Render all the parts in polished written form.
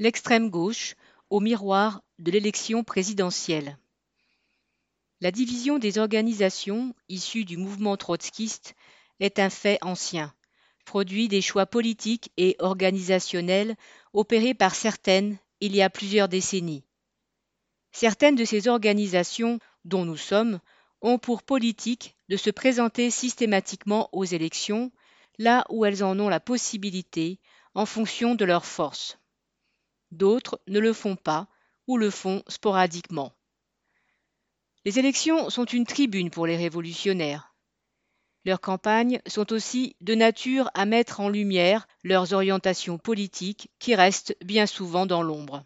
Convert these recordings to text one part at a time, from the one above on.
L'extrême gauche au miroir de l'élection présidentielle. La division des organisations issues du mouvement trotskiste est un fait ancien, produit des choix politiques et organisationnels opérés par certaines il y a plusieurs décennies. Certaines de ces organisations, dont nous sommes, ont pour politique de se présenter systématiquement aux élections, là où elles en ont la possibilité, en fonction de leurs forces. D'autres ne le font pas ou le font sporadiquement. Les élections sont une tribune pour les révolutionnaires. Leurs campagnes sont aussi de nature à mettre en lumière leurs orientations politiques qui restent bien souvent dans l'ombre.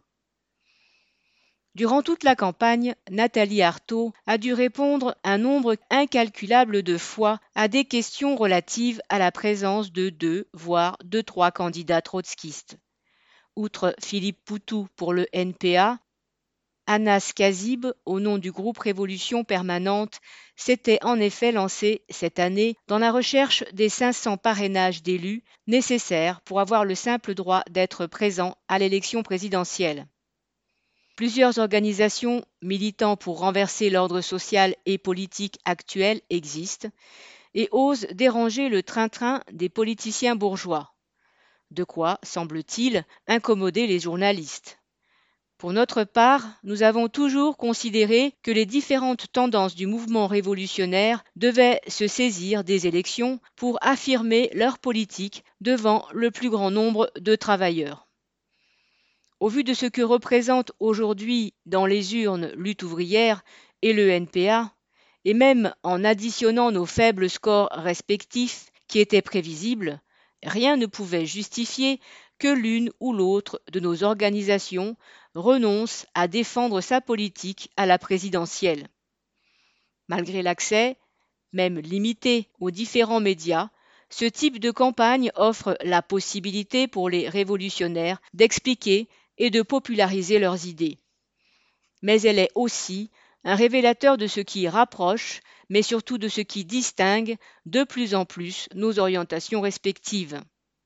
Durant toute la campagne, Nathalie Arthaud a dû répondre un nombre incalculable de fois à des questions relatives à la présence de 2, voire de 3 candidats trotskistes. Outre Philippe Poutou pour le NPA, Anas Kazib, au nom du groupe Révolution Permanente, s'était en effet lancé cette année dans la recherche des 500 parrainages d'élus nécessaires pour avoir le simple droit d'être présent à l'élection présidentielle. Plusieurs organisations militant pour renverser l'ordre social et politique actuel existent et osent déranger le train-train des politiciens bourgeois. De quoi, semble-t-il, incommoder les journalistes. Pour notre part, nous avons toujours considéré que les différentes tendances du mouvement révolutionnaire devaient se saisir des élections pour affirmer leur politique devant le plus grand nombre de travailleurs. Au vu de ce que représente aujourd'hui dans les urnes Lutte ouvrière et le NPA, et même en additionnant nos faibles scores respectifs qui étaient prévisibles, rien ne pouvait justifier que l'une ou l'autre de nos organisations renonce à défendre sa politique à la présidentielle. Malgré l'accès, même limité, aux différents médias, ce type de campagne offre la possibilité pour les révolutionnaires d'expliquer et de populariser leurs idées. Mais elle est aussi un révélateur de ce qui rapproche, mais surtout de ce qui distingue de plus en plus nos orientations respectives.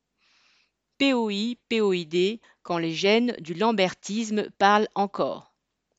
POI, POID, quand les gènes du lambertisme parlent encore.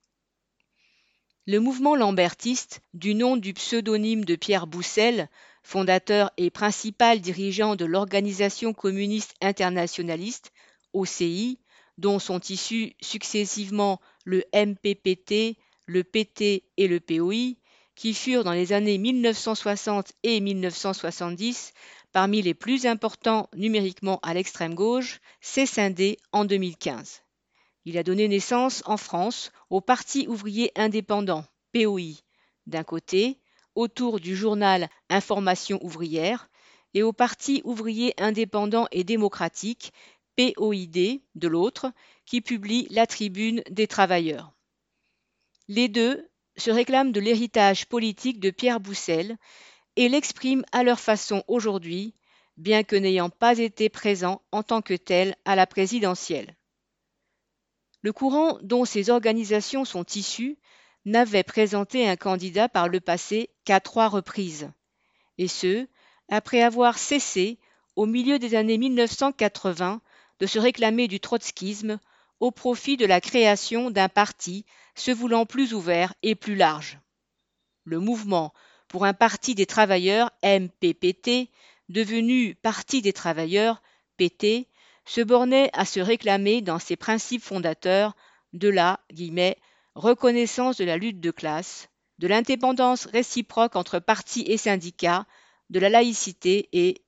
Le mouvement lambertiste, du nom du pseudonyme de Pierre Boussel, fondateur et principal dirigeant de l'Organisation communiste internationaliste, OCI, dont sont issus successivement le MPPT, le PT et le POI, qui furent dans les années 1960 et 1970 parmi les plus importants numériquement à l'extrême gauche, s'est scindé en 2015. Il a donné naissance en France au Parti ouvrier indépendant, POI, d'un côté, autour du journal Information ouvrière, et au Parti ouvrier indépendant et démocratique, POID, de l'autre, qui publie La Tribune des travailleurs. Les deux se réclament de l'héritage politique de Pierre Boussel et l'expriment à leur façon aujourd'hui, bien que n'ayant pas été présents en tant que tels à la présidentielle. Le courant dont ces organisations sont issues n'avait présenté un candidat par le passé qu'à 3 reprises, et ce, après avoir cessé, au milieu des années 1980, de se réclamer du trotskisme au profit de la création d'un parti se voulant plus ouvert et plus large. Le mouvement pour un parti des travailleurs, MPPT, devenu Parti des travailleurs, PT, se bornait à se réclamer dans ses principes fondateurs de la « reconnaissance de la lutte de classe, de l'indépendance réciproque entre partis et syndicats, de la laïcité et,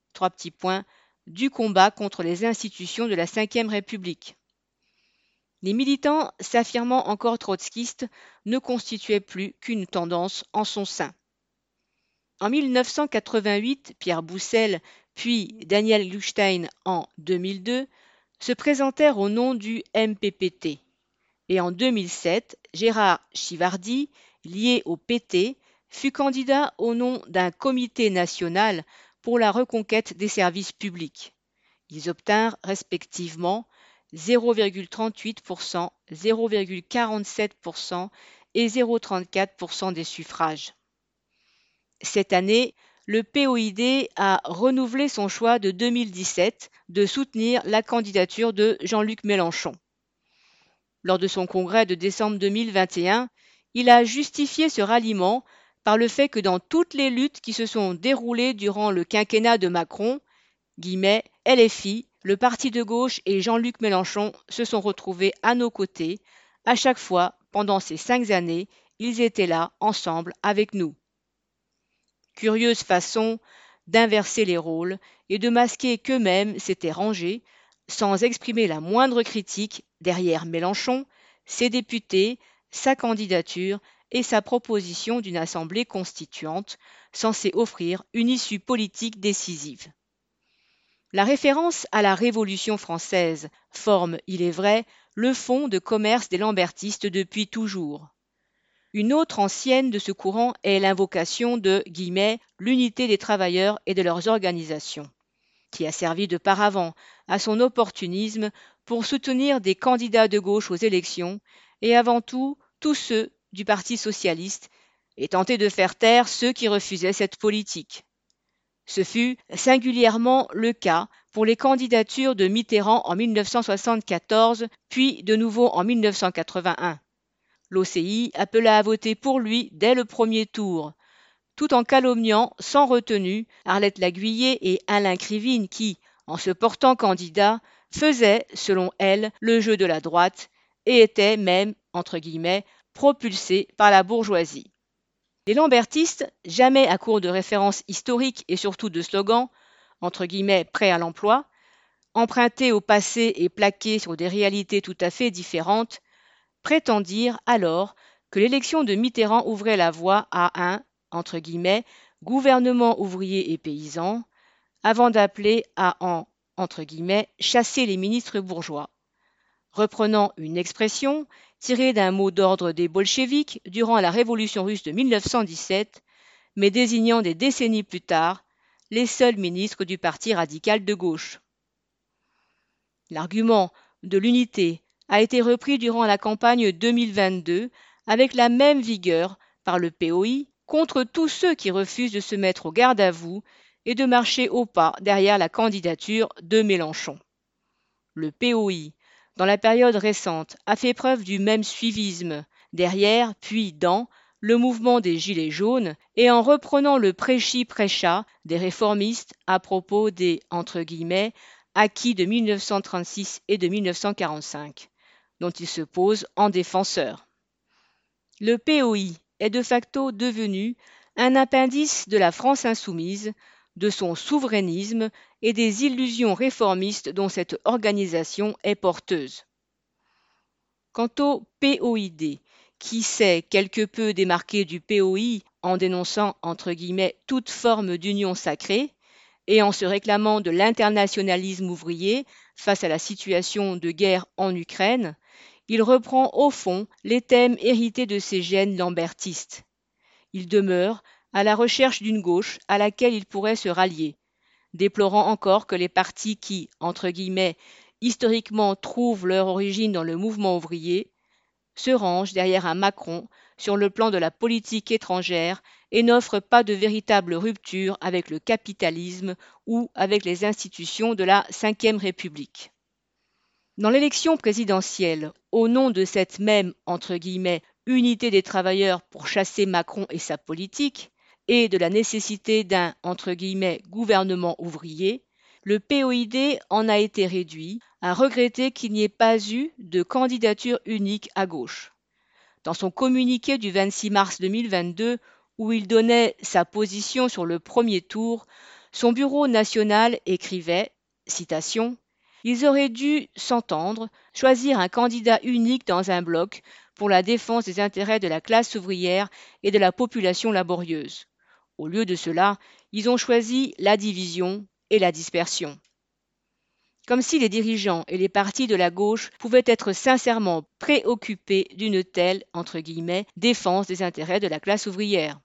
du combat contre les institutions de la Ve République ». Les militants s'affirmant encore trotskistes ne constituaient plus qu'une tendance en son sein. En 1988, Pierre Boussel, puis Daniel Gluckstein en 2002, se présentèrent au nom du MPPT. Et en 2007, Gérard Chivardi, lié au PT, fut candidat au nom d'un comité national pour la reconquête des services publics. Ils obtinrent respectivement 0,38%, 0,47% et 0,34% des suffrages. Cette année, le POID a renouvelé son choix de 2017 de soutenir la candidature de Jean-Luc Mélenchon. Lors de son congrès de décembre 2021, il a justifié ce ralliement par le fait que dans toutes les luttes qui se sont déroulées durant le quinquennat de Macron, guillemets, LFI, le parti de gauche et Jean-Luc Mélenchon se sont retrouvés à nos côtés. À chaque fois, pendant ces 5 années, ils étaient là, ensemble, avec nous. Curieuse façon d'inverser les rôles et de masquer qu'eux-mêmes s'étaient rangés, sans exprimer la moindre critique, derrière Mélenchon, ses députés, sa candidature et sa proposition d'une assemblée constituante, censée offrir une issue politique décisive. La référence à la Révolution française forme, il est vrai, le fond de commerce des lambertistes depuis toujours. Une autre ancienne de ce courant est l'invocation de « l'unité des travailleurs et de leurs organisations », qui a servi de paravent à son opportunisme pour soutenir des candidats de gauche aux élections et avant tout tous ceux du Parti socialiste et tenter de faire taire ceux qui refusaient cette politique. Ce fut singulièrement le cas pour les candidatures de Mitterrand en 1974 puis de nouveau en 1981. L'OCI appela à voter pour lui dès le premier tour, tout en calomniant sans retenue Arlette Laguiller et Alain Krivine qui, en se portant candidat, faisaient, selon elle, le jeu de la droite et étaient même, entre guillemets, propulsés par la bourgeoisie. Les lambertistes, jamais à court de références historiques et surtout de slogans, entre guillemets, prêts à l'emploi, empruntés au passé et plaqués sur des réalités tout à fait différentes, prétendirent alors que l'élection de Mitterrand ouvrait la voie à un, entre guillemets, gouvernement ouvrier et paysan, avant d'appeler à en, entre guillemets, chasser les ministres bourgeois. Reprenant une expression tirée d'un mot d'ordre des bolcheviks durant la révolution russe de 1917, mais désignant des décennies plus tard les seuls ministres du parti radical de gauche. L'argument de l'unité a été repris durant la campagne 2022 avec la même vigueur par le POI contre tous ceux qui refusent de se mettre au garde à vous et de marcher au pas derrière la candidature de Mélenchon. Le POI, dans la période récente, a fait preuve du même suivisme, derrière puis dans le mouvement des Gilets jaunes et en reprenant le prêchi-prêcha des réformistes à propos des entre guillemets, acquis de 1936 et de 1945, dont il se pose en défenseur. Le POI est de facto devenu un appendice de la France insoumise, de son souverainisme et des illusions réformistes dont cette organisation est porteuse. Quant au POID, qui s'est quelque peu démarqué du POI en dénonçant entre guillemets toute forme d'union sacrée et en se réclamant de l'internationalisme ouvrier face à la situation de guerre en Ukraine, il reprend au fond les thèmes hérités de ses gènes lambertistes. Il demeure à la recherche d'une gauche à laquelle il pourrait se rallier, déplorant encore que les partis qui, entre guillemets, historiquement trouvent leur origine dans le mouvement ouvrier, se rangent derrière un Macron sur le plan de la politique étrangère et n'offrent pas de véritable rupture avec le capitalisme ou avec les institutions de la Ve République. Dans l'élection présidentielle, au nom de cette même, entre guillemets, unité des travailleurs pour chasser Macron et sa politique, et de la nécessité d'un, entre guillemets, gouvernement ouvrier, le POID en a été réduit à regretter qu'il n'y ait pas eu de candidature unique à gauche. Dans son communiqué du 26 mars 2022, où il donnait sa position sur le premier tour, son bureau national écrivait, citation, « Ils auraient dû s'entendre, choisir un candidat unique dans un bloc pour la défense des intérêts de la classe ouvrière et de la population laborieuse. Au lieu de cela, ils ont choisi la division et la dispersion. » Comme si les dirigeants et les partis de la gauche pouvaient être sincèrement préoccupés d'une telle, entre guillemets, défense des intérêts de la classe ouvrière.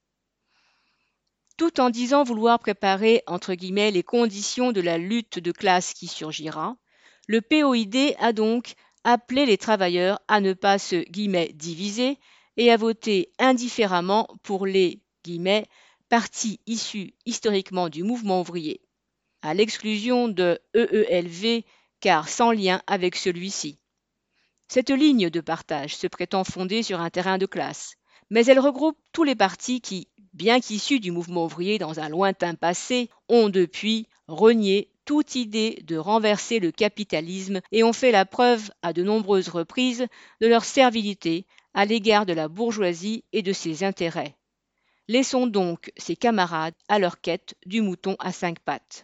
Tout en disant vouloir préparer, entre guillemets, les conditions de la lutte de classe qui surgira, le POID a donc appelé les travailleurs à ne pas se, guillemets, diviser et à voter indifféremment pour les, guillemets, partis issus historiquement du mouvement ouvrier, à l'exclusion de EELV car sans lien avec celui-ci. Cette ligne de partage se prétend fondée sur un terrain de classe, mais elle regroupe tous les partis qui, bien qu'issus du mouvement ouvrier dans un lointain passé, ont depuis renié toute idée de renverser le capitalisme et ont fait la preuve à de nombreuses reprises de leur servilité à l'égard de la bourgeoisie et de ses intérêts. Laissons donc ces camarades à leur quête du mouton à 5 pattes.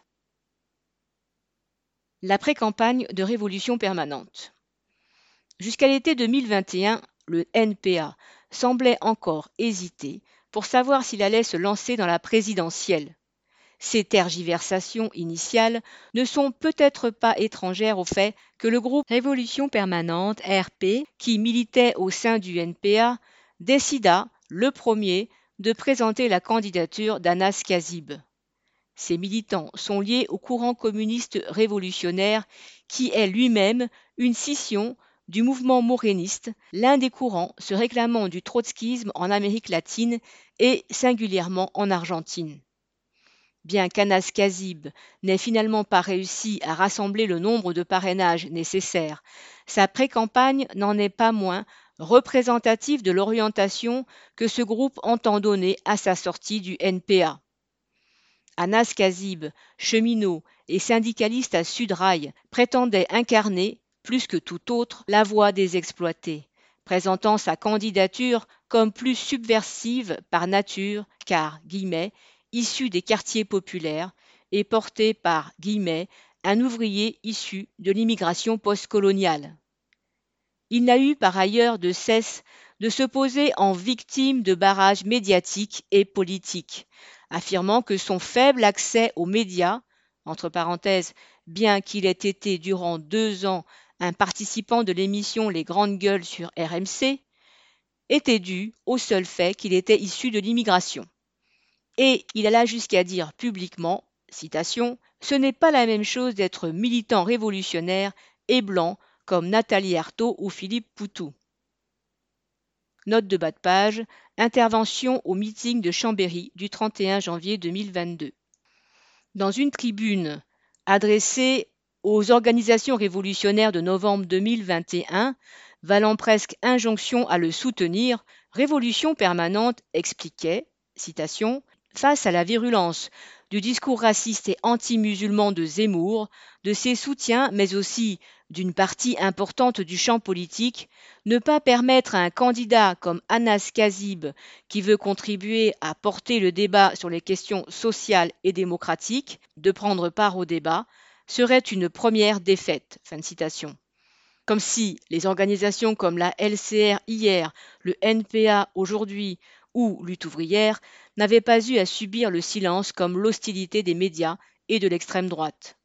La pré-campagne de révolution permanente. Jusqu'à l'été 2021, le NPA semblait encore hésiter pour savoir s'il allait se lancer dans la présidentielle. Ces tergiversations initiales ne sont peut-être pas étrangères au fait que le groupe Révolution Permanente, RP, qui militait au sein du NPA, décida, le premier, de présenter la candidature d'Anas Kazib. Ces militants sont liés au courant communiste révolutionnaire qui est lui-même une scission du mouvement moréniste, l'un des courants se réclamant du trotskisme en Amérique latine et singulièrement en Argentine. Bien qu'Anas Kazib n'ait finalement pas réussi à rassembler le nombre de parrainages nécessaires, sa pré-campagne n'en est pas moins représentative de l'orientation que ce groupe entend donner à sa sortie du NPA. Anas Kazib, cheminot et syndicaliste à Sudrail, prétendait incarner, plus que tout autre, la voix des exploités, présentant sa candidature comme plus subversive par nature, car, issu des quartiers populaires, et porté par, un ouvrier issu de l'immigration postcoloniale. Il n'a eu par ailleurs de cesse de se poser en victime de barrages médiatiques et politiques, affirmant que son faible accès aux médias, entre parenthèses, bien qu'il ait été durant 2 ans un participant de l'émission Les Grandes Gueules sur RMC, était dû au seul fait qu'il était issu de l'immigration. Et il alla jusqu'à dire publiquement, citation, « Ce n'est pas la même chose d'être militant révolutionnaire et blanc comme Nathalie Arthaud ou Philippe Poutou. » Note de bas de page, intervention au meeting de Chambéry du 31 janvier 2022. Dans une tribune adressée aux organisations révolutionnaires de novembre 2021, valant presque injonction à le soutenir, Révolution Permanente expliquait, citation, « Face à la virulence du discours raciste et anti-musulman de Zemmour, de ses soutiens, mais aussi d'une partie importante du champ politique, ne pas permettre à un candidat comme Anas Kazib, qui veut contribuer à porter le débat sur les questions sociales et démocratiques, de prendre part au débat, serait une première défaite. » Fin de citation. Comme si les organisations comme la LCR hier, le NPA aujourd'hui ou Lutte ouvrière n'avaient pas eu à subir le silence comme l'hostilité des médias et de l'extrême droite.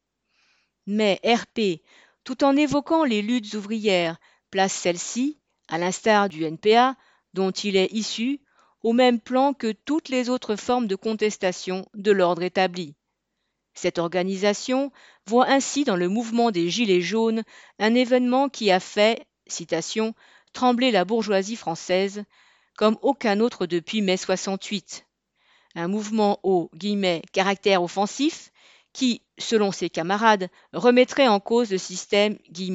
Mais RP, tout en évoquant les luttes ouvrières, place celles-ci, à l'instar du NPA, dont il est issu, au même plan que toutes les autres formes de contestation de l'ordre établi. Cette organisation voit ainsi dans le mouvement des Gilets jaunes un événement qui a fait, citation, « trembler la bourgeoisie française comme aucun autre depuis mai 68 ». Un mouvement au « caractère offensif » qui, selon ses camarades, remettrait en cause le système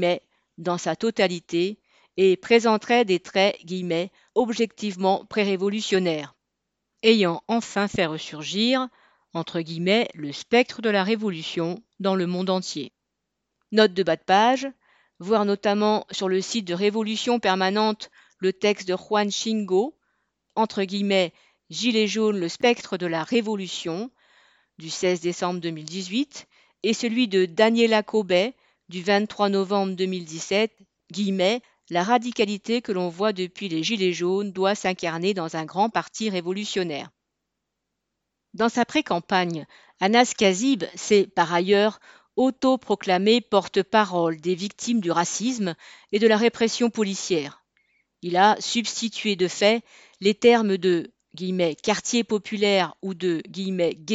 « dans sa totalité » et présenterait des traits « objectivement prérévolutionnaires », ayant enfin fait ressurgir entre guillemets, le spectre de la révolution dans le monde entier. Note de bas de page, voir notamment sur le site de Révolution Permanente le texte de Juan Chingo, entre guillemets, Gilets jaunes, le spectre de la révolution, du 16 décembre 2018, et celui de Daniela Cobet, du 23 novembre 2017, guillemets, la radicalité que l'on voit depuis les Gilets jaunes doit s'incarner dans un grand parti révolutionnaire. Dans sa pré-campagne, Anas Kazib s'est par ailleurs autoproclamé porte-parole des victimes du racisme et de la répression policière. Il a substitué de fait les termes de « quartier populaire » ou de « ghetto »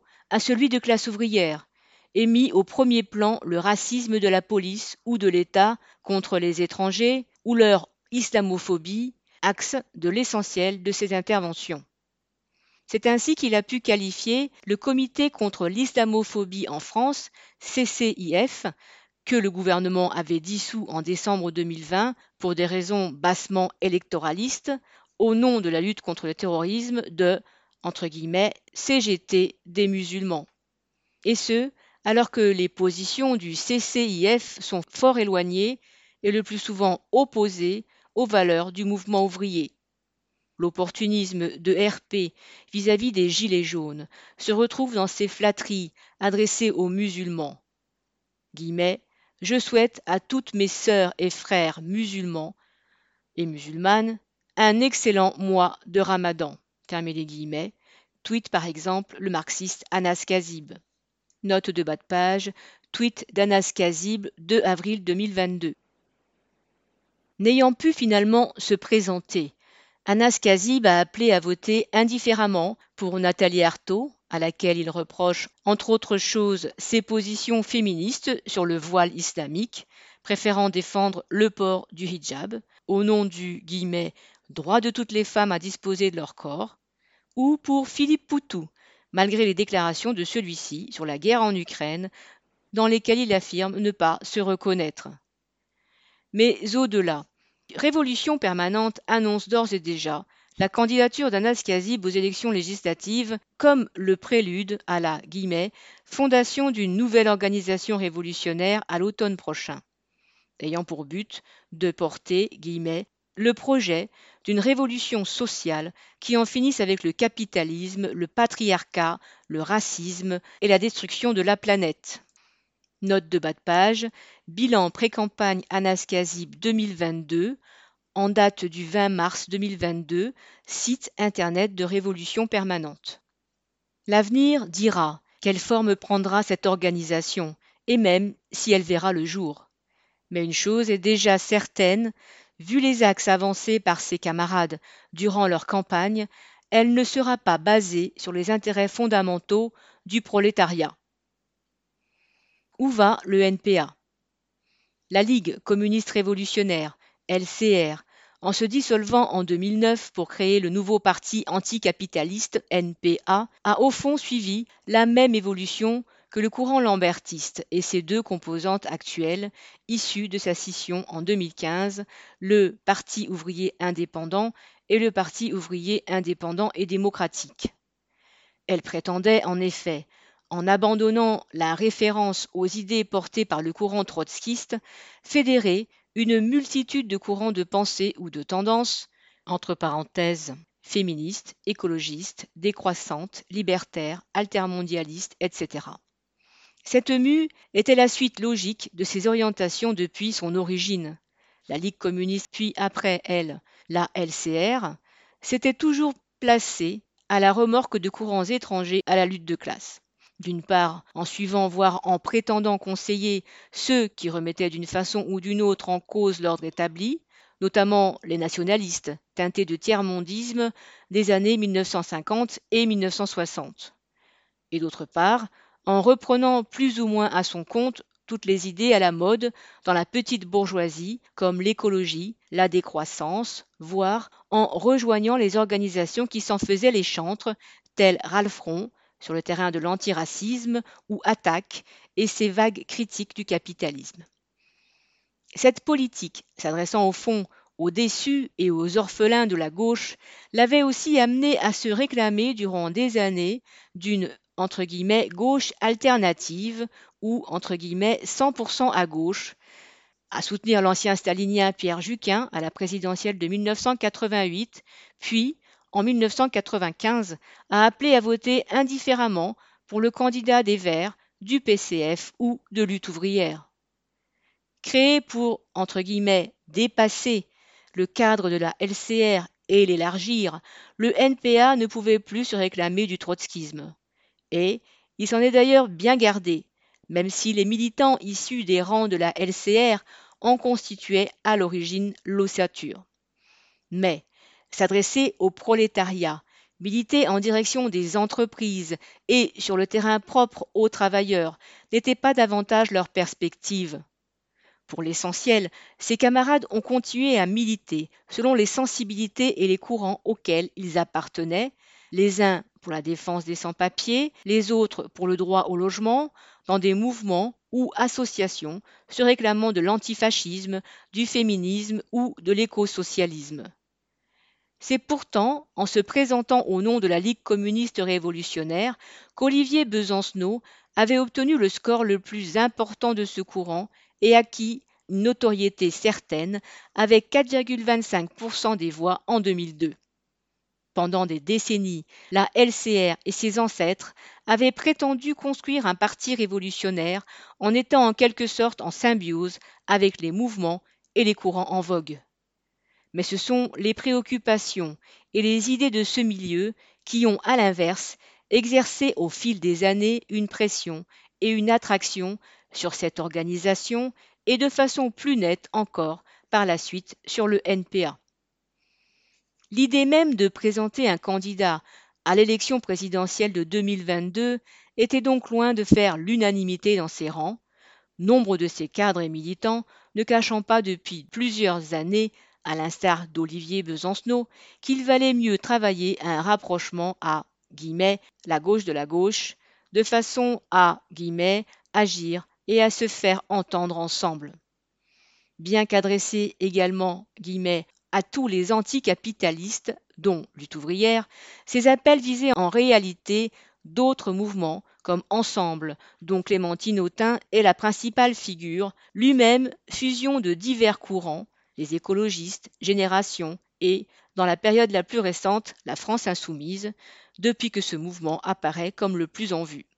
à celui de classe ouvrière et mis au premier plan le racisme de la police ou de l'État contre les étrangers ou leur islamophobie, axe de l'essentiel de ses interventions. C'est ainsi qu'il a pu qualifier le Comité contre l'islamophobie en France, CCIF, que le gouvernement avait dissous en décembre 2020 pour des raisons bassement électoralistes, au nom de la lutte contre le terrorisme de, entre guillemets, CGT des musulmans. Et ce, alors que les positions du CCIF sont fort éloignées et le plus souvent opposées aux valeurs du mouvement ouvrier. L'opportunisme de RP vis-à-vis des Gilets jaunes se retrouve dans ces flatteries adressées aux musulmans. Guillemets, je souhaite à toutes mes sœurs et frères musulmans et musulmanes un excellent mois de Ramadan. Fermez les guillemets. Tweet par exemple le marxiste Anas Kazib. Note de bas de page, tweet d'Anas Kazib 2 avril 2022. N'ayant pu finalement se présenter, Anas Kazib a appelé à voter indifféremment pour Nathalie Arthaud, à laquelle il reproche, entre autres choses, ses positions féministes sur le voile islamique, préférant défendre le port du hijab, au nom du « droit de toutes les femmes à disposer de leur corps », ou pour Philippe Poutou, malgré les déclarations de celui-ci sur la guerre en Ukraine, dans lesquelles il affirme ne pas se reconnaître. Mais au-delà, Révolution permanente annonce d'ores et déjà la candidature d'Anas Kazib aux élections législatives comme le prélude à la « fondation d'une nouvelle organisation révolutionnaire à l'automne prochain », ayant pour but de porter « le projet d'une révolution sociale qui en finisse avec le capitalisme, le patriarcat, le racisme et la destruction de la planète ». Note de bas de page, bilan pré-campagne Anas Kazib 2022, en date du 20 mars 2022, site internet de Révolution permanente. L'avenir dira quelle forme prendra cette organisation, et même si elle verra le jour. Mais une chose est déjà certaine, vu les axes avancés par ses camarades durant leur campagne, elle ne sera pas basée sur les intérêts fondamentaux du prolétariat. Où va le NPA? La Ligue communiste révolutionnaire, LCR, en se dissolvant en 2009 pour créer le nouveau parti anticapitaliste, NPA, a au fond suivi la même évolution que le courant lambertiste et ses deux composantes actuelles, issues de sa scission en 2015, le Parti ouvrier indépendant et le Parti ouvrier indépendant et démocratique. Elle prétendait en effet, en abandonnant la référence aux idées portées par le courant trotskiste, fédérer une multitude de courants de pensée ou de tendances, entre parenthèses, féministes, écologistes, décroissantes, libertaires, altermondialistes, etc. Cette mue était la suite logique de ses orientations depuis son origine. La Ligue communiste, puis après elle, la LCR, s'était toujours placée à la remorque de courants étrangers à la lutte de classe. D'une part, en suivant voire en prétendant conseiller ceux qui remettaient d'une façon ou d'une autre en cause l'ordre établi, notamment les nationalistes, teintés de tiers-mondisme des années 1950 et 1960. Et d'autre part, en reprenant plus ou moins à son compte toutes les idées à la mode dans la petite bourgeoisie, comme l'écologie, la décroissance, voire en rejoignant les organisations qui s'en faisaient les chantres, telles Ralfron, sur le terrain de l'antiracisme, ou Attaque, et ses vagues critiques du capitalisme. Cette politique, s'adressant au fond aux déçus et aux orphelins de la gauche, l'avait aussi amené à se réclamer durant des années d'une entre guillemets gauche alternative ou entre guillemets 100% à gauche, à soutenir l'ancien stalinien Pierre Juquin à la présidentielle de 1988, puis en 1995 a appelé à voter indifféremment pour le candidat des Verts, du PCF ou de Lutte ouvrière. Créé pour, entre guillemets, dépasser le cadre de la LCR et l'élargir, le NPA ne pouvait plus se réclamer du trotskisme. Et il s'en est d'ailleurs bien gardé, même si les militants issus des rangs de la LCR en constituaient à l'origine l'ossature. Mais s'adresser au prolétariat, militer en direction des entreprises et sur le terrain propre aux travailleurs n'était pas davantage leur perspective. Pour l'essentiel, ses camarades ont continué à militer selon les sensibilités et les courants auxquels ils appartenaient, les uns pour la défense des sans-papiers, les autres pour le droit au logement, dans des mouvements ou associations se réclamant de l'antifascisme, du féminisme ou de l'écosocialisme. C'est pourtant en se présentant au nom de la Ligue communiste révolutionnaire qu'Olivier Besancenot avait obtenu le score le plus important de ce courant et acquis une notoriété certaine avec 4,25% des voix en 2002. Pendant des décennies, la LCR et ses ancêtres avaient prétendu construire un parti révolutionnaire en étant en quelque sorte en symbiose avec les mouvements et les courants en vogue. Mais ce sont les préoccupations et les idées de ce milieu qui ont, à l'inverse, exercé au fil des années une pression et une attraction sur cette organisation et de façon plus nette encore par la suite sur le NPA. L'idée même de présenter un candidat à l'élection présidentielle de 2022 était donc loin de faire l'unanimité dans ses rangs, nombre de ses cadres et militants ne cachant pas depuis plusieurs années, à l'instar d'Olivier Besancenot, qu'il valait mieux travailler à un rapprochement à guillemets, la gauche de la gauche, de façon à guillemets, agir et à se faire entendre ensemble. Bien qu'adressé également guillemets, à tous les anticapitalistes, dont Lutte ouvrière, ces appels visaient en réalité d'autres mouvements comme Ensemble, dont Clémentine Autain est la principale figure, lui-même fusion de divers courants, les écologistes, Génération et, dans la période la plus récente, la France insoumise, depuis que ce mouvement apparaît comme le plus en vue.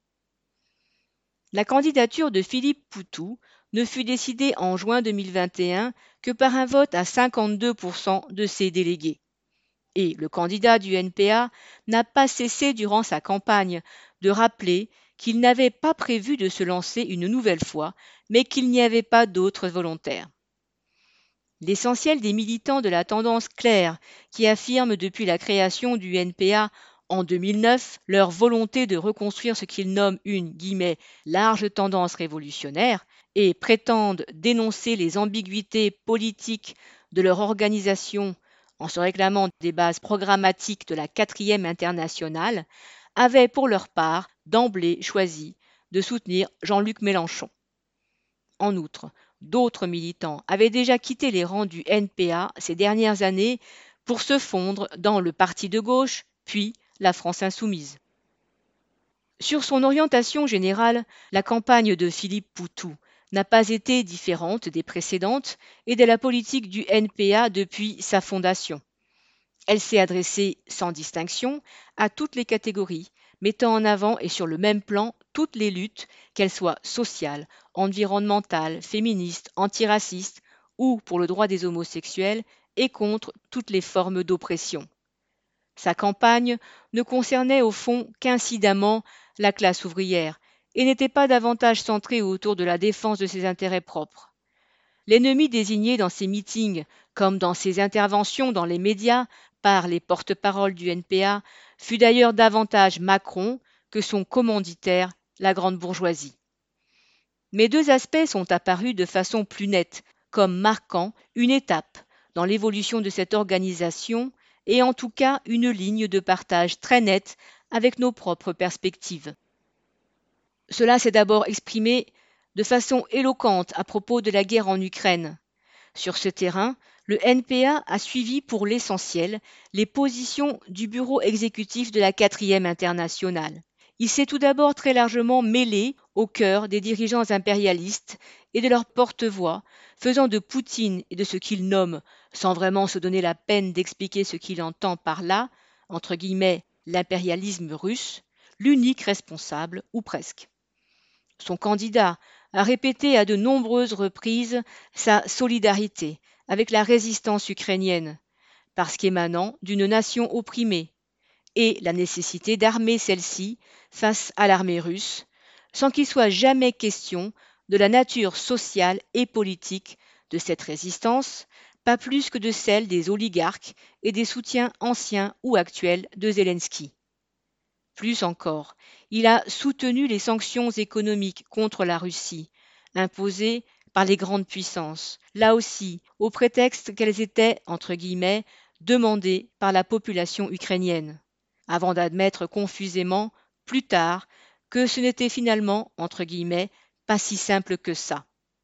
La candidature de Philippe Poutou ne fut décidée en juin 2021 que par un vote à 52% de ses délégués. Et le candidat du NPA n'a pas cessé durant sa campagne de rappeler qu'il n'avait pas prévu de se lancer une nouvelle fois, mais qu'il n'y avait pas d'autres volontaires. L'essentiel des militants de la tendance claire qui affirment depuis la création du NPA en 2009 leur volonté de reconstruire ce qu'ils nomment une guillemets, large tendance révolutionnaire et prétendent dénoncer les ambiguïtés politiques de leur organisation en se réclamant des bases programmatiques de la 4e internationale, avaient pour leur part d'emblée choisi de soutenir Jean-Luc Mélenchon. En outre, d'autres militants avaient déjà quitté les rangs du NPA ces dernières années pour se fondre dans le parti de gauche, puis la France insoumise. Sur son orientation générale, la campagne de Philippe Poutou n'a pas été différente des précédentes et de la politique du NPA depuis sa fondation. Elle s'est adressée sans distinction à toutes les catégories, mettant en avant et sur le même plan toutes les luttes, qu'elles soient sociales, environnementales, féministes, antiracistes ou pour le droit des homosexuels et contre toutes les formes d'oppression. Sa campagne ne concernait au fond qu'incidemment la classe ouvrière et n'était pas davantage centrée autour de la défense de ses intérêts propres. L'ennemi désigné dans ses meetings comme dans ses interventions dans les médias par les porte-paroles du NPA fut d'ailleurs davantage Macron que son commanditaire, la grande bourgeoisie. Mais deux aspects sont apparus de façon plus nette, comme marquant une étape dans l'évolution de cette organisation et en tout cas une ligne de partage très nette avec nos propres perspectives. Cela s'est d'abord exprimé de façon éloquente à propos de la guerre en Ukraine. Sur ce terrain, le NPA a suivi pour l'essentiel les positions du bureau exécutif de la 4e internationale. Il s'est tout d'abord très largement mêlé au cœur des dirigeants impérialistes et de leurs porte-voix, faisant de Poutine et de ce qu'il nomme, sans vraiment se donner la peine d'expliquer ce qu'il entend par là, entre guillemets, l'impérialisme russe, l'unique responsable, ou presque. Son candidat a répété à de nombreuses reprises sa solidarité avec la résistance ukrainienne, parce qu'émanant d'une nation opprimée, et la nécessité d'armer celle-ci face à l'armée russe, sans qu'il soit jamais question de la nature sociale et politique de cette résistance, pas plus que de celle des oligarques et des soutiens anciens ou actuels de Zelensky. Plus encore, il a soutenu les sanctions économiques contre la Russie, imposées par les grandes puissances, là aussi au prétexte qu'elles étaient, entre guillemets, demandées par la population ukrainienne, avant d'admettre confusément, plus tard, que ce n'était finalement, entre guillemets, pas si simple que ça.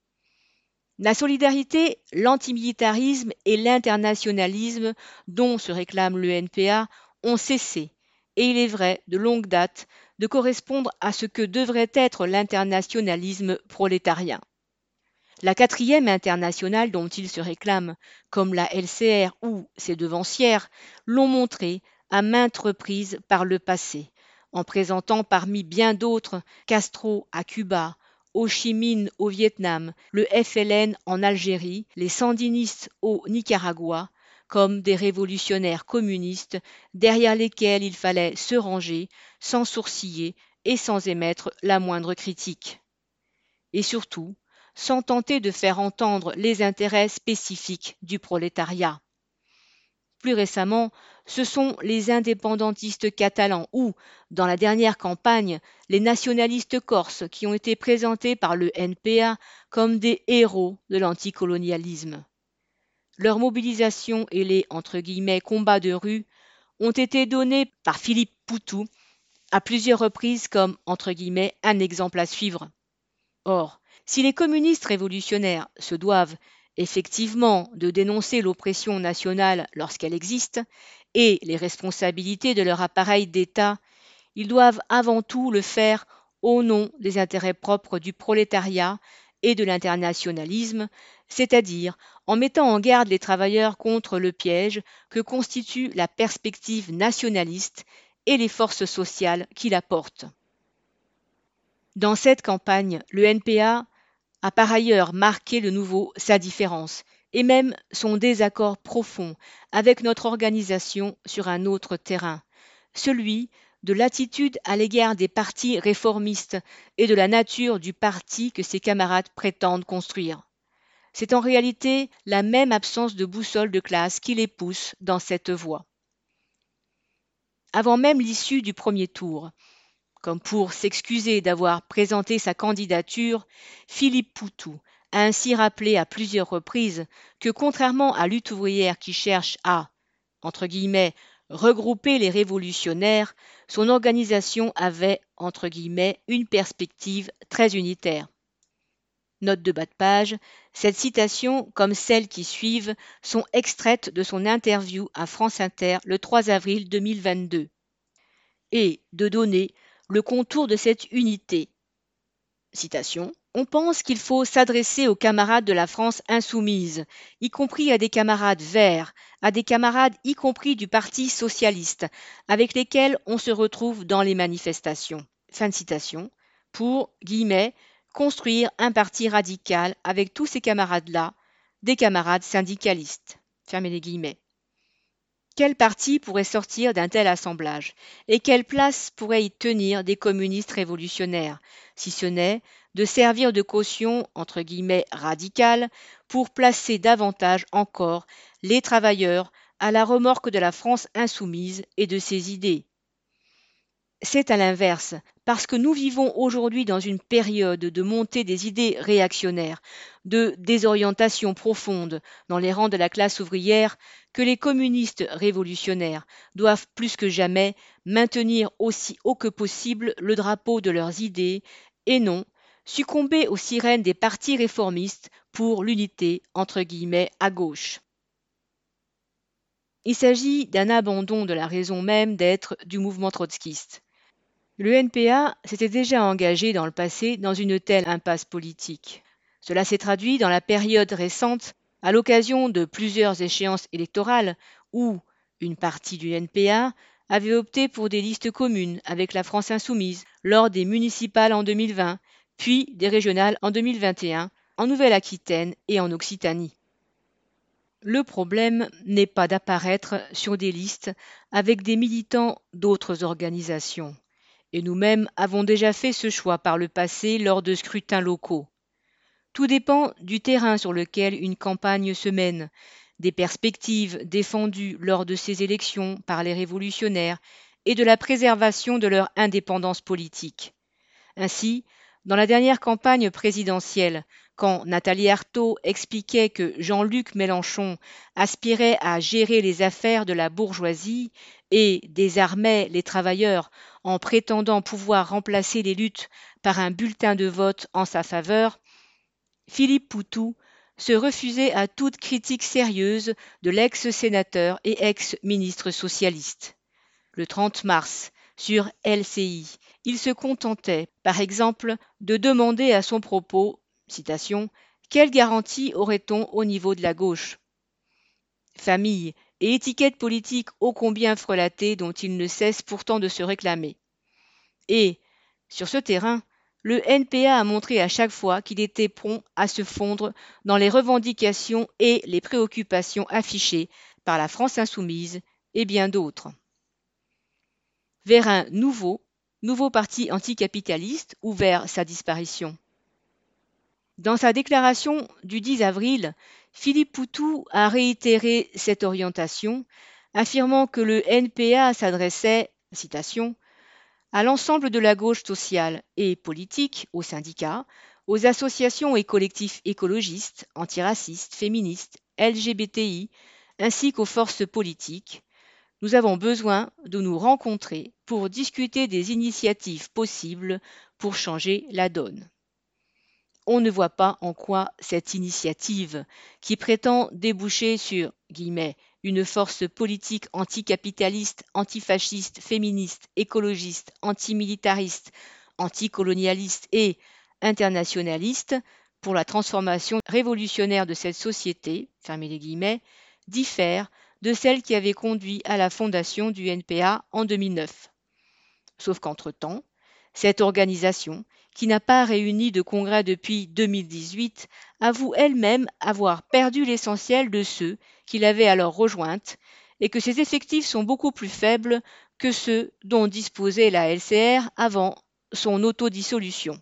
La solidarité, l'antimilitarisme et l'internationalisme dont se réclame le NPA ont cessé, et il est vrai, de longue date, de correspondre à ce que devrait être l'internationalisme prolétarien. La quatrième internationale dont il se réclame, comme la LCR ou ses devancières, l'ont montré à maintes reprises par le passé, en présentant parmi bien d'autres Castro à Cuba, Ho Chi Minh au Vietnam, le FLN en Algérie, les sandinistes au Nicaragua, comme des révolutionnaires communistes derrière lesquels il fallait se ranger sans sourciller et sans émettre la moindre critique. Et surtout, sans tenter de faire entendre les intérêts spécifiques du prolétariat. Plus récemment, ce sont les indépendantistes catalans ou, dans la dernière campagne, les nationalistes corses qui ont été présentés par le NPA comme des héros de l'anticolonialisme. Leur mobilisation et les « combats de rue » ont été donnés par Philippe Poutou à plusieurs reprises comme « un exemple à suivre ». Or, si les communistes révolutionnaires se doivent effectivement de dénoncer l'oppression nationale lorsqu'elle existe et les responsabilités de leur appareil d'État, ils doivent avant tout le faire au nom des intérêts propres du prolétariat et de l'internationalisme, c'est-à-dire en mettant en garde les travailleurs contre le piège que constitue la perspective nationaliste et les forces sociales qui la portent. Dans cette campagne, le NPA a par ailleurs marqué de nouveau sa différence et même son désaccord profond avec notre organisation sur un autre terrain, celui de l'attitude à l'égard des partis réformistes et de la nature du parti que ses camarades prétendent construire. C'est en réalité la même absence de boussole de classe qui les pousse dans cette voie. Avant même l'issue du premier tour, comme pour s'excuser d'avoir présenté sa candidature, Philippe Poutou a ainsi rappelé à plusieurs reprises que contrairement à Lutte ouvrière qui cherche à, entre guillemets, regrouper les révolutionnaires, son organisation avait, entre guillemets, une perspective très unitaire. Note de bas de page, cette citation, comme celles qui suivent, sont extraites de son interview à France Inter le 3 avril 2022. Et de donner le contour de cette unité. Citation. On pense qu'il faut s'adresser aux camarades de la France insoumise, y compris à des camarades verts, à des camarades y compris du Parti socialiste, avec lesquels on se retrouve dans les manifestations. Fin de citation. Pour, guillemets, construire un parti radical avec tous ces camarades-là, des camarades syndicalistes. Fermez les guillemets. Quel parti pourrait sortir d'un tel assemblage? Et quelle place pourraient y tenir des communistes révolutionnaires, si ce n'est de servir de caution, entre guillemets, radicale, pour placer davantage encore les travailleurs à la remorque de la France insoumise et de ses idées? C'est à l'inverse, parce que nous vivons aujourd'hui dans une période de montée des idées réactionnaires, de désorientation profonde dans les rangs de la classe ouvrière, que les communistes révolutionnaires doivent plus que jamais maintenir aussi haut que possible le drapeau de leurs idées et non succomber aux sirènes des partis réformistes pour l'unité entre guillemets à gauche. Il s'agit d'un abandon de la raison même d'être du mouvement trotskiste. Le NPA s'était déjà engagé dans le passé dans une telle impasse politique. Cela s'est traduit dans la période récente à l'occasion de plusieurs échéances électorales où une partie du NPA avait opté pour des listes communes avec la France insoumise lors des municipales en 2020, puis des régionales en 2021 en Nouvelle-Aquitaine et en Occitanie. Le problème n'est pas d'apparaître sur des listes avec des militants d'autres organisations. Et nous-mêmes avons déjà fait ce choix par le passé lors de scrutins locaux. Tout dépend du terrain sur lequel une campagne se mène, des perspectives défendues lors de ces élections par les révolutionnaires et de la préservation de leur indépendance politique. Ainsi, dans la dernière campagne présidentielle, quand Nathalie Arthaud expliquait que Jean-Luc Mélenchon aspirait à gérer les affaires de la bourgeoisie et désarmait les travailleurs en prétendant pouvoir remplacer les luttes par un bulletin de vote en sa faveur, Philippe Poutou se refusait à toute critique sérieuse de l'ex-sénateur et ex-ministre socialiste. Le 30 mars, sur LCI, il se contentait, par exemple, de demander à son propos, citation, « Quelle garantie aurait-on au niveau de la gauche ?» Famille et étiquette politique ô combien frelatée dont il ne cesse pourtant de se réclamer. Et, sur ce terrain, le NPA a montré à chaque fois qu'il était prompt à se fondre dans les revendications et les préoccupations affichées par la France insoumise et bien d'autres. Vers un nouveau parti anticapitaliste ou vers sa disparition? Dans sa déclaration du 10 avril, Philippe Poutou a réitéré cette orientation, affirmant que le NPA s'adressait, citation, à l'ensemble de la gauche sociale et politique, aux syndicats, aux associations et collectifs écologistes, antiracistes, féministes, LGBTI, ainsi qu'aux forces politiques. Nous avons besoin de nous rencontrer pour discuter des initiatives possibles pour changer la donne. On ne voit pas en quoi cette initiative, qui prétend déboucher sur guillemets, une force politique anticapitaliste, antifasciste, féministe, écologiste, antimilitariste, anticolonialiste et internationaliste pour la transformation révolutionnaire de cette société, fermez les guillemets, diffère de celle qui avait conduit à la fondation du NPA en 2009. Sauf qu'entre-temps, cette organisation, qui n'a pas réuni de congrès depuis 2018, avoue elle-même avoir perdu l'essentiel de ceux qui l'avaient alors rejointe et que ses effectifs sont beaucoup plus faibles que ceux dont disposait la LCR avant son autodissolution.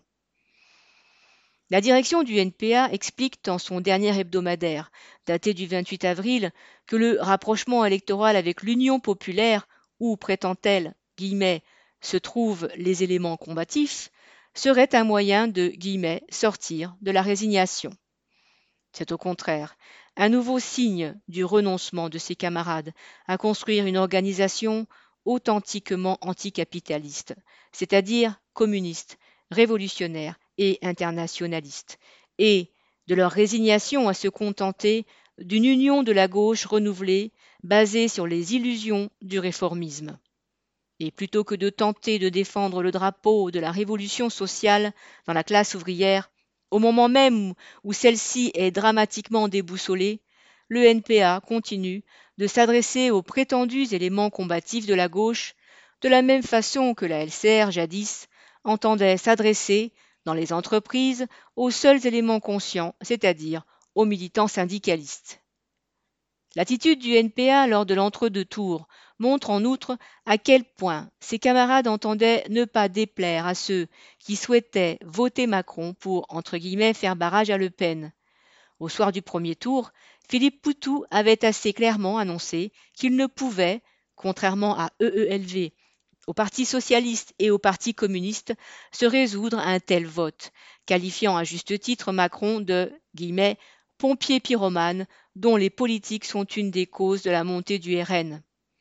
La direction du NPA explique dans son dernier hebdomadaire, daté du 28 avril, que le rapprochement électoral avec l'Union populaire, où, prétend-elle, guillemets, se trouvent les éléments combatifs, serait un moyen de, guillemets, sortir de la résignation. C'est au contraire un nouveau signe du renoncement de ses camarades à construire une organisation authentiquement anticapitaliste, c'est-à-dire communiste, révolutionnaire et internationaliste, et de leur résignation à se contenter d'une union de la gauche renouvelée basée sur les illusions du réformisme. Et plutôt que de tenter de défendre le drapeau de la révolution sociale dans la classe ouvrière, au moment même où celle-ci est dramatiquement déboussolée, le NPA continue de s'adresser aux prétendus éléments combatifs de la gauche, de la même façon que la LCR jadis entendait s'adresser, dans les entreprises, aux seuls éléments conscients, c'est-à-dire aux militants syndicalistes. L'attitude du NPA lors de l'entre-deux tours montre en outre à quel point ses camarades entendaient ne pas déplaire à ceux qui souhaitaient voter Macron pour, entre guillemets, faire barrage à Le Pen. Au soir du premier tour, Philippe Poutou avait assez clairement annoncé qu'il ne pouvait, contrairement à EELV, au Parti socialiste et au Parti communiste, se résoudre à un tel vote, qualifiant à juste titre Macron de guillemets, « pompier pyromane dont les politiques sont une des causes de la montée du RN ».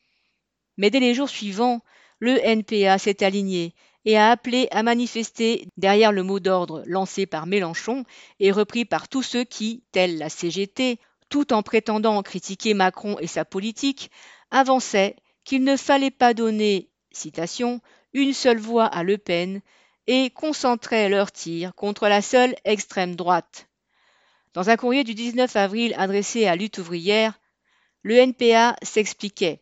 Mais dès les jours suivants, le NPA s'est aligné et a appelé à manifester derrière le mot d'ordre lancé par Mélenchon et repris par tous ceux qui, tels la CGT, tout en prétendant critiquer Macron et sa politique, avançaient qu'il ne fallait pas donner, citation, une seule voix à Le Pen et concentraient leurs tirs contre la seule extrême droite. Dans un courrier du 19 avril adressé à Lutte ouvrière, le NPA s'expliquait.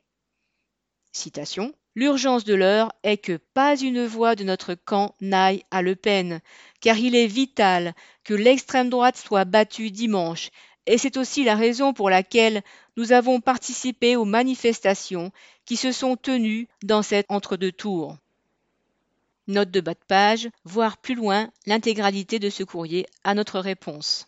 Citation. L'urgence de l'heure est que pas une voix de notre camp n'aille à Le Pen, car il est vital que l'extrême droite soit battue dimanche, et c'est aussi la raison pour laquelle nous avons participé aux manifestations qui se sont tenues dans cet entre-deux tours. Note de bas de page, voir plus loin l'intégralité de ce courrier à notre réponse.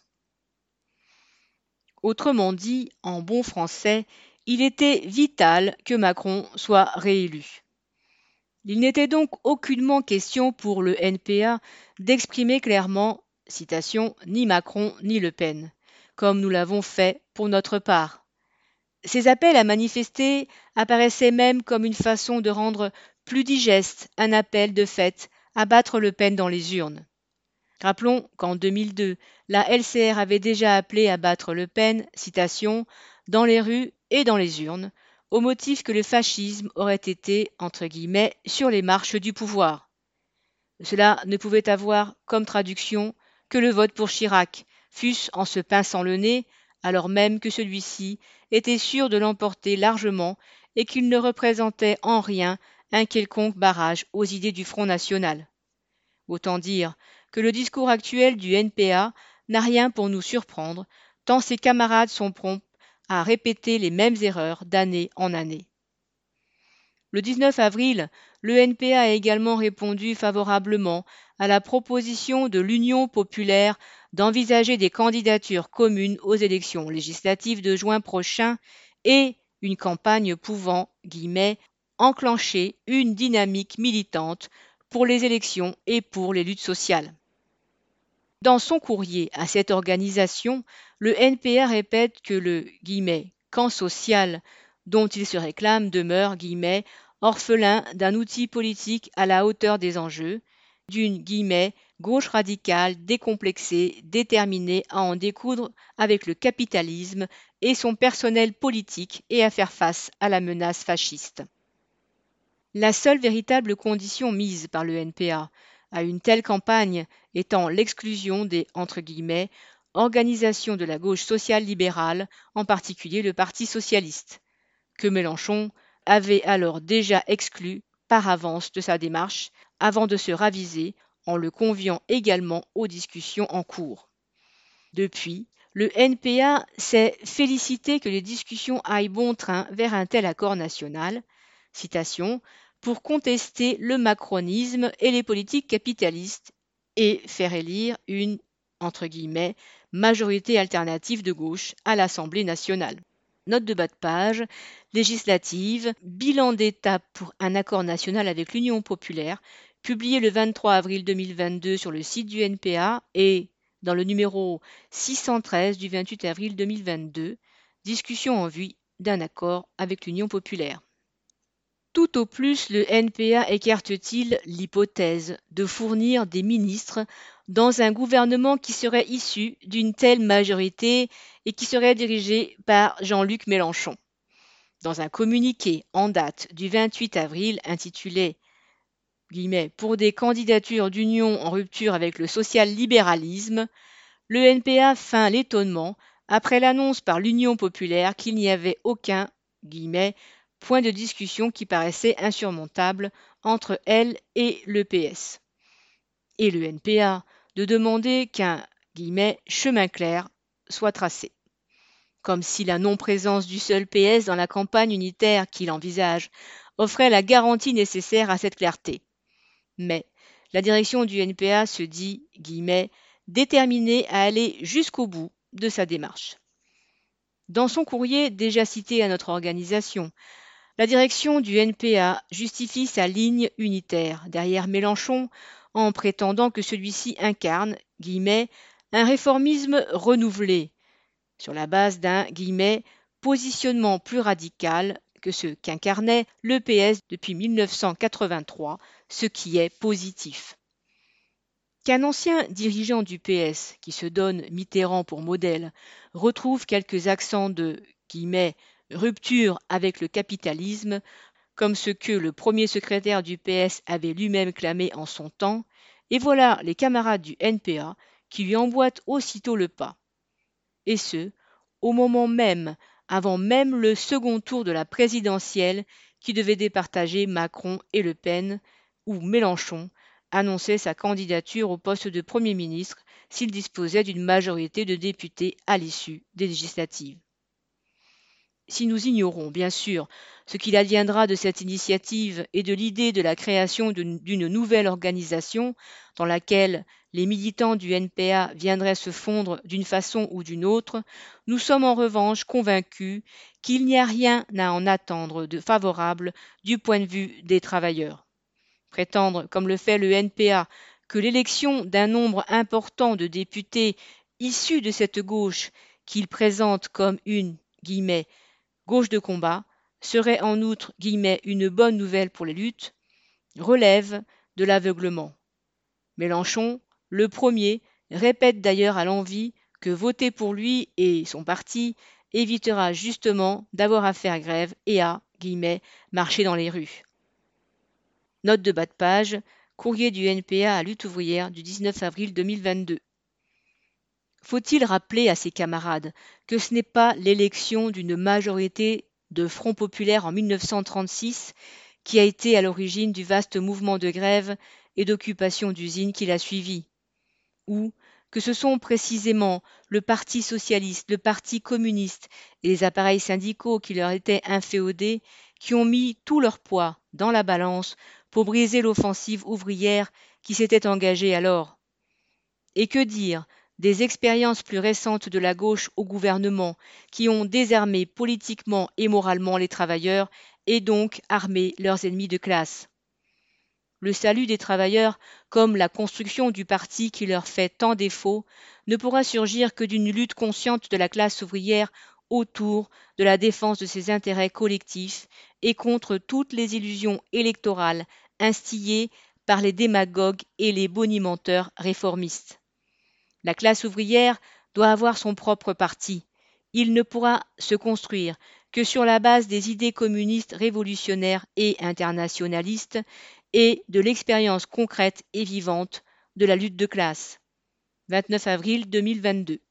Autrement dit, en bon français, il était vital que Macron soit réélu. Il n'était donc aucunement question pour le NPA d'exprimer clairement citation, ni Macron ni Le Pen, comme nous l'avons fait pour notre part. Ces appels à manifester apparaissaient même comme une façon de rendre plus digeste un appel de fait à battre Le Pen dans les urnes. Rappelons qu'en 2002, la LCR avait déjà appelé à battre Le Pen, citation, dans les rues et dans les urnes, au motif que le fascisme aurait été, entre guillemets, sur les marches du pouvoir. Cela ne pouvait avoir comme traduction que le vote pour Chirac, fût-ce en se pinçant le nez, alors même que celui-ci était sûr de l'emporter largement et qu'il ne représentait en rien un quelconque barrage aux idées du Front national. Autant dire que le discours actuel du NPA n'a rien pour nous surprendre, tant ses camarades sont prompts à répéter les mêmes erreurs d'année en année. Le 19 avril, le NPA a également répondu favorablement à la proposition de l'Union populaire d'envisager des candidatures communes aux élections législatives de juin prochain et une campagne pouvant, guillemets, enclencher une dynamique militante pour les élections et pour les luttes sociales. Dans son courrier à cette organisation, le NPA répète que le guillemets, camp social dont il se réclame demeure guillemets, orphelin d'un outil politique à la hauteur des enjeux, d'une guillemets, gauche radicale, décomplexée, déterminée à en découdre avec le capitalisme et son personnel politique et à faire face à la menace fasciste. La seule véritable condition mise par le NPA à une telle campagne étant l'exclusion des entre guillemets, organisations de la gauche sociale libérale, en particulier le Parti socialiste, que Mélenchon avait alors déjà exclu par avance de sa démarche, avant de se raviser en le conviant également aux discussions en cours. Depuis, le NPA s'est félicité que les discussions aillent bon train vers un tel accord national, citation, pour contester le macronisme et les politiques capitalistes et faire élire une, entre guillemets, majorité alternative de gauche à l'Assemblée nationale. Note de bas de page, législative, bilan d'étape pour un accord national avec l'Union populaire, publié le 23 avril 2022 sur le site du NPA et dans le numéro 613 du 28 avril 2022, discussion en vue d'un accord avec l'Union populaire. Tout au plus le NPA écarte-t-il l'hypothèse de fournir des ministres dans un gouvernement qui serait issu d'une telle majorité et qui serait dirigé par Jean-Luc Mélenchon. Dans un communiqué en date du 28 avril intitulé « Pour des candidatures d'union en rupture avec le social-libéralisme », le NPA feint l'étonnement après l'annonce par l'Union populaire qu'il n'y avait aucun point de discussion qui paraissait insurmontable entre elle et le PS. Et le NPA de demander qu'un chemin clair soit tracé. Comme si la non-présence du seul PS dans la campagne unitaire qu'il envisage offrait la garantie nécessaire à cette clarté. Mais la direction du NPA se dit, déterminée à aller jusqu'au bout de sa démarche. Dans son courrier déjà cité à notre organisation, la direction du NPA justifie sa ligne unitaire derrière Mélenchon en prétendant que celui-ci incarne, un réformisme renouvelé, sur la base d'un, positionnement plus radical que ce qu'incarnait le PS depuis 1983, ce qui est positif. Qu'un ancien dirigeant du PS, qui se donne Mitterrand pour modèle, retrouve quelques accents de rupture avec le capitalisme, comme ce que le premier secrétaire du PS avait lui-même clamé en son temps, et voilà les camarades du NPA qui lui emboîtent aussitôt le pas. Et ce, au moment même, avant même le second tour de la présidentielle qui devait départager Macron et Le Pen, où Mélenchon annonçait sa candidature au poste de Premier ministre s'il disposait d'une majorité de députés à l'issue des législatives. Si nous ignorons, bien sûr, ce qu'il adviendra de cette initiative et de l'idée de la création d'une nouvelle organisation dans laquelle les militants du NPA viendraient se fondre d'une façon ou d'une autre, nous sommes en revanche convaincus qu'il n'y a rien à en attendre de favorable du point de vue des travailleurs. Prétendre, comme le fait le NPA, que l'élection d'un nombre important de députés issus de cette gauche qu'il présente comme une guillemets, gauche de combat serait en outre guillemets, une bonne nouvelle pour les luttes, relève de l'aveuglement. Mélenchon, le premier, répète d'ailleurs à l'envi que voter pour lui et son parti évitera justement d'avoir à faire grève et à guillemets, marcher dans les rues. Note de bas de page, courrier du NPA à Lutte ouvrière du 19 avril 2022. Faut-il rappeler à ses camarades que ce n'est pas l'élection d'une majorité de Front populaire en 1936 qui a été à l'origine du vaste mouvement de grève et d'occupation d'usines qui l'a suivi, ou que ce sont précisément le Parti socialiste, le Parti communiste et les appareils syndicaux qui leur étaient inféodés qui ont mis tout leur poids dans la balance pour briser l'offensive ouvrière qui s'était engagée alors. Et que dire des expériences plus récentes de la gauche au gouvernement qui ont désarmé politiquement et moralement les travailleurs et donc armé leurs ennemis de classe. Le salut des travailleurs, comme la construction du parti qui leur fait tant défaut, ne pourra surgir que d'une lutte consciente de la classe ouvrière autour de la défense de ses intérêts collectifs et contre toutes les illusions électorales instillées par les démagogues et les bonimenteurs réformistes. La classe ouvrière doit avoir son propre parti. Il ne pourra se construire que sur la base des idées communistes révolutionnaires et internationalistes et de l'expérience concrète et vivante de la lutte de classe. 29 avril 2022.